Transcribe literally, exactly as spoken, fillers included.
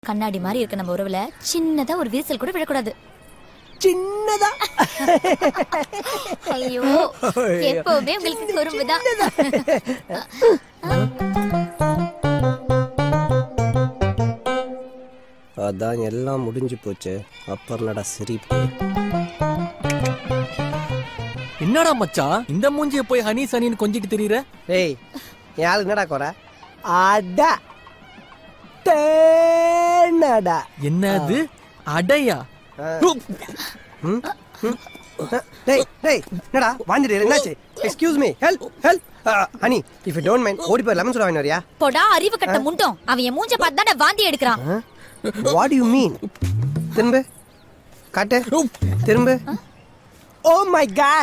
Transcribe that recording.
கண்ணாடி மாதிரி இருக்க நம்ம உறவுல சின்னதா ஒரு விரிசல் கூட விழக்கூடாது. சின்னதா? ஐயோ, எப்பவுமே உங்களுக்கு குறும்புதான். அதான் எல்லாம் முடிஞ்சு போச்சு. அப்புறம் என்னடா சிரிப்பு? என்னடா மச்சான் இந்த மூஞ்சிய போய் ஹனி சனின்னு கொஞ்சிட்டு தெரியற? ஏய், யாரு என்னடா கோர? அடா தேனடா. என்னது அடையா? டேய் டேய் என்னடா வாந்திடு? என்னாச்சு? Excuse me, help help. Honey, if you don't mind ஓடி போய் லெமன் சோடா வாங்கி வரியா? போடா அறிவு கட்ட முண்டோம். அவன் என் மூஞ்ச பார்த்து தான வாந்தி எடுக்கறான். What do you mean? திரும்ப காட்டு திரும்ப. Oh my God.